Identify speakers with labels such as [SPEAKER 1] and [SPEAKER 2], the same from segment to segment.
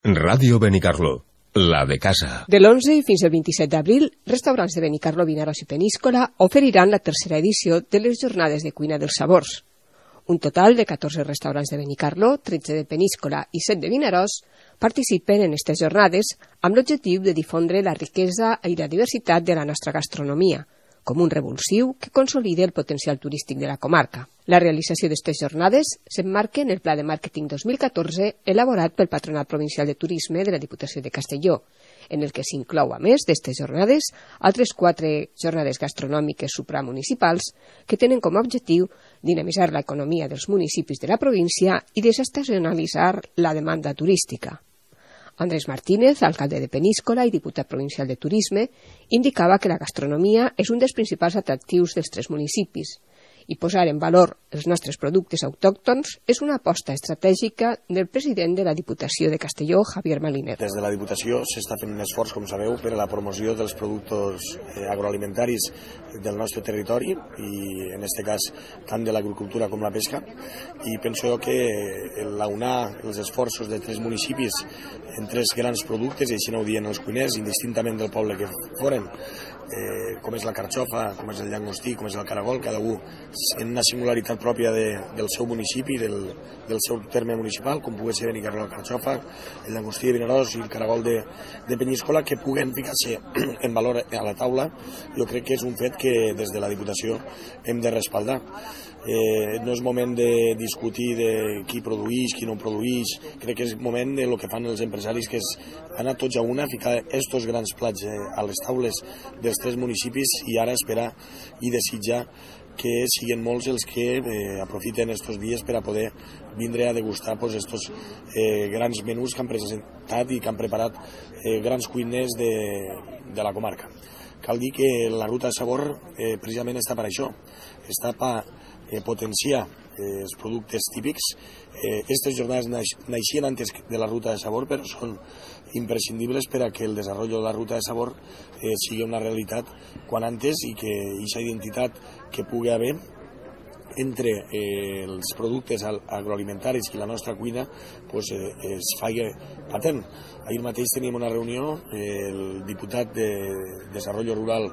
[SPEAKER 1] Ràdio Benicarló, la de casa.
[SPEAKER 2] De l'11 fins al 27 d'abril, restaurants de Benicarló, Vinaròs i Peníscola oferiran la tercera edició de les Jornades de Cuina dels Sabors. Un total de 14 restaurants de Benicarló, 13 de Peníscola i 7 de Vinaròs participen en aquestes jornades amb l'objectiu de difondre la riquesa i la diversitat de la nostra gastronomia, com un revulsiu que consolida el potencial turístic de la comarca. La realització d'aquestes jornades s'emmarca en el Pla de Màrqueting 2014 elaborat pel Patronat Provincial de Turisme de la Diputació de Castelló, en el que s'inclou, a més d'aquestes jornades, altres 4 jornades gastronòmiques supramunicipals que tenen com a objectiu dinamitzar l'economia dels municipis de la província i desestacionalitzar la demanda turística. Andrés Martínez, alcalde de Peníscola i diputat provincial de Turisme, indicava que la gastronomia és un dels principals atractius dels 3 municipis i posar en valor els nostres productes autòctons és una aposta estratègica del president de la Diputació de Castelló, Javier Maliner.
[SPEAKER 3] Des de la Diputació s'està fent un esforç, com sabeu, per a la promoció dels productes agroalimentaris del nostre territori i, en aquest cas, tant de l'agricultura com la pesca. I penso que l'aunar els esforços de 3 municipis en 3 grans productes, i així no ho diuen els cuiners, indistintament del poble que foren, com és la carxofa, com és el llangostí, com és el caragol, cada un en una singularitat pròpia del seu municipi, del seu terme municipal, com pugui ser Benicarló la carxofa, el llangostí de Vinaròs i el caragol de Peníscola, que puguen ficar-se en valor a la taula. Jo crec que és un fet que des de la Diputació hem de respaldar. No és moment de discutir de qui produeix, qui no produeix. Crec que és moment de lo que fan els empresaris, que és anar tots a una, ficar estos grans plats a les taules dels 3 municipis i ara esperar i desitjar que siguin molts els que aprofiten estos dies per a poder vindre a degustar estos grans menús que han presentat i que han preparat grans cuiners de la comarca. Cal dir que la ruta de sabor precisament està per això, està per potenciar els productes típics. Aquestes jornades naixien antes de la ruta de sabor, però són imprescindibles per a que el desenvolupament de la ruta de sabor sigui una realitat quan antes i que aquesta identitat que pugui haver entre els productes agroalimentaris i la nostra cuina es faci patent. Ahir mateix teníem una reunió, el diputat de Desenvolupament Rural,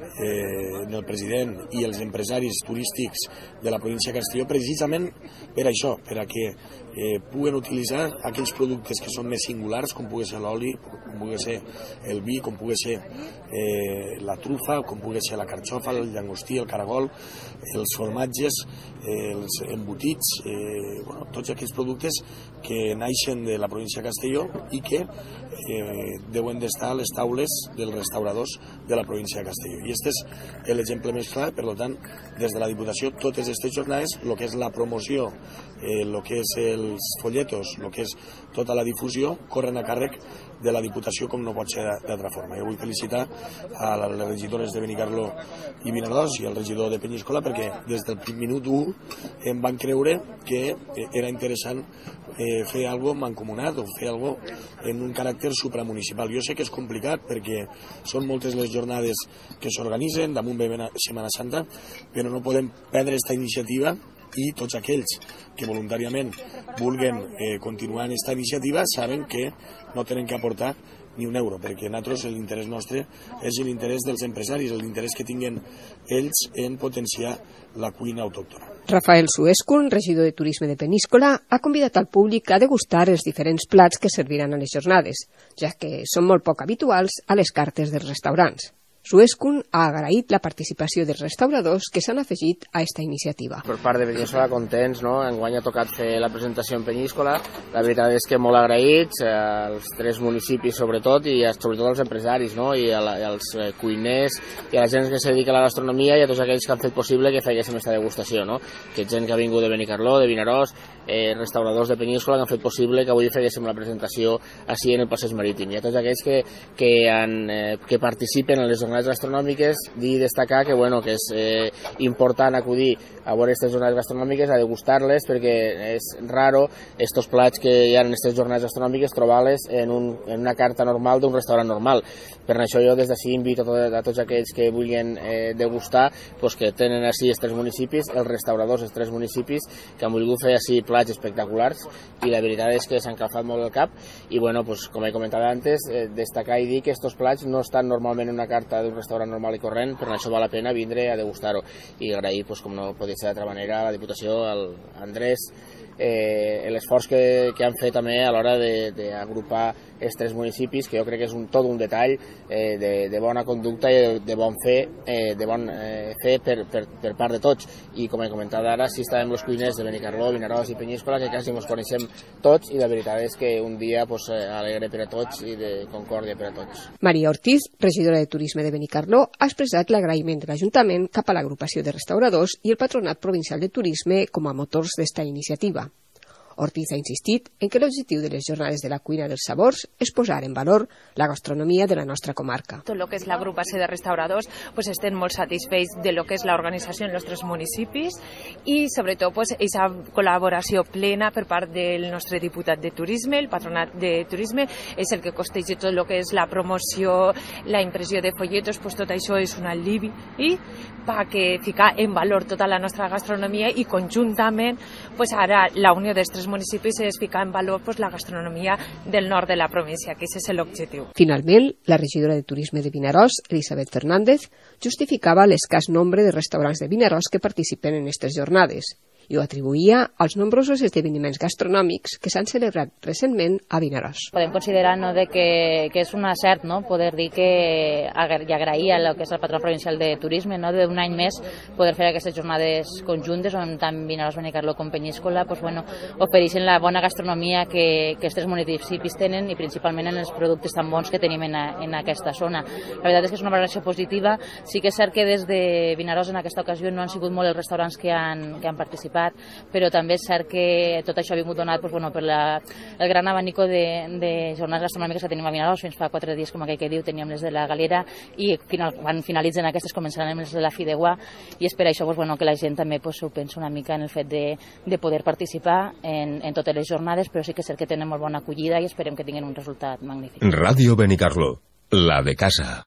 [SPEAKER 3] el president i els empresaris turístics de la província de Castelló, precisament per això, per a que puguen utilitzar aquells productes que són més singulars, com pugui ser l'oli, com pugui ser el vi, com pugui ser la trufa, com pugui ser la carxofa, el llangostí, el caragol, els formatges, els embotits, tots aquells productes que naixen de la província de Castelló i que deuen d'estar a les taules dels restauradors de la província de Castelló. I aquest és l'exemple més clar. Per tant, des de la Diputació, totes aquestes jornades, el que és la promoció, el que és els folletos, el que és tota la difusió, corren a càrrec de la Diputació, com no pot ser d'altra forma. Jo vull felicitar a les regidores de Benicarló i Vinaròs i al regidor de Peníscola perquè des del minut 1 em van creure que era interessant fer alguna cosa mancomunat o fer alguna cosa en un caràcter supramunicipal. Jo sé que és complicat perquè són moltes les jornades que s'organitzen, damunt ve Setmana Santa, però no podem perdre aquesta iniciativa i tots aquells que voluntàriament vulguen continuar en aquesta iniciativa saben que no tenen que aportar ni un euro, perquè nosaltres l'interès nostre és l'interès dels empresaris, l'interès que tinguen ells en potenciar la cuina autòctona.
[SPEAKER 2] Rafael Suescun, regidor de Turisme de Peníscola, ha convidat al públic a degustar els diferents plats que serviran a les jornades, ja que són molt poc habituals a les cartes dels restaurants. Suescun ha agraït la participació dels restauradors que s'han afegit a aquesta iniciativa.
[SPEAKER 4] Per part de Peníscola, contents, no? Enguany ha tocat fer la presentació en Peníscola. La veritat és que molt agraïts, als 3 municipis sobretot, i sobretot als empresaris, no? I als cuiners, i a la gent que se dedica a la gastronomia, i a tots aquells que han fet possible que fèiem aquesta degustació, no? Que gent que ha vingut de Benicarló, de Vinaròs, restauradors de Peníscola que han fet possible que avui fèiem la presentació així en el passeig marítim. I a tots aquells que participen en les jornades jornades gastronòmiques, dir i destacar que, bueno, que és important acudir a veure aquestes jornades gastronòmiques, a degustar-les, perquè és raro estos plats que hi ha en aquestes jornades gastronòmiques trobar-les en una carta normal d'un restaurant normal. Per això jo des d'ací invito a tots aquells que vulguin degustar, pues, que tenen així els 3 municipis, els restauradors dels 3 municipis, que han volgut fer així plats espectaculars, i la veritat és que s'han calfat molt el cap, i bueno, pues, com he comentat antes, destacar i dir que estos plats no estan normalment en una carta d'un restaurant normal i corrent, per això val la pena vindre a degustar-ho, i agrair, pues, com no podia ser d'altra manera, a la Diputació, al Andrés, l'esforç que han fet també a l'hora d'agrupar els 3 municipis, que jo crec que és tot un detall de bona conducta i de bon fer per part de tots. I com he comentat ara, sí estàvem els cuiners de Benicarló, Vinaròs i Peníscola, que quasi ens coneixem tots, i la veritat és que un dia alegre per a tots i de concòrdia per a tots.
[SPEAKER 2] Maria Ortiz, regidora de Turisme de Benicarló, ha expressat l'agraïment de l'Ajuntament cap a l'agrupació de restauradors i el Patronat Provincial de Turisme com a motors d'esta iniciativa. Ortiz ha insistit en que l'objectiu de les jornades de la cuina dels sabors és posar en valor la gastronomia de la nostra comarca.
[SPEAKER 5] Tot el que és l'agrupació de restauradors pues, estem molt satisfets de lo que és l'organització en els 3 municipis i sobretot pues, aquesta col·laboració plena per part del nostre diputat de turisme, el patronat de turisme, és el que costeja tot el que és la promoció, la impressió de folletos, pues, tot això és un alivi i perquè ficar en valor tota la nostra gastronomia i conjuntament pues, ara la unió dels 3 municipis és ficar en valor pues, la gastronomia del nord de la província, que aquest és l'objectiu.
[SPEAKER 2] Finalment, la regidora de Turisme de Vinaròs, Elisabet Fernández, justificava l'escàs nombre de restaurants de Vinaròs que participen en aquestes jornades i ho atribuïa als nombrosos esdeveniments gastronòmics que s'han celebrat recentment a Vinaròs.
[SPEAKER 6] Podem considerar que és un acert poder dir que i agrair a lo que és el Patronat Provincial de Turisme d'un any més poder fer aquestes jornades conjuntes on tant Vinaròs, Benicarló com Peníscola ofereixen la bona gastronomia que els 3 municipis tenen i principalment en els productes tan bons que tenim en aquesta zona. La veritat és que és una valoració positiva. Sí que és cert que des de Vinaròs en aquesta ocasió no han sigut molt els restaurants que han participat, però també és cert que tot això ha vingut donat per el gran abanico de jornades gastronòmiques que tenim a Vinaròs. Fins fa 4 dies, com aquell que diu, teníem les de la Galera i quan finalitzen aquestes començaran les de la Fideuà, i és per això que la gent també ho pensa una mica en el fet de poder participar en totes les jornades, però sí que és cert que tenen molt bona acollida i esperem que tinguin un resultat magnífic.
[SPEAKER 1] Ràdio Benicarló, la de casa.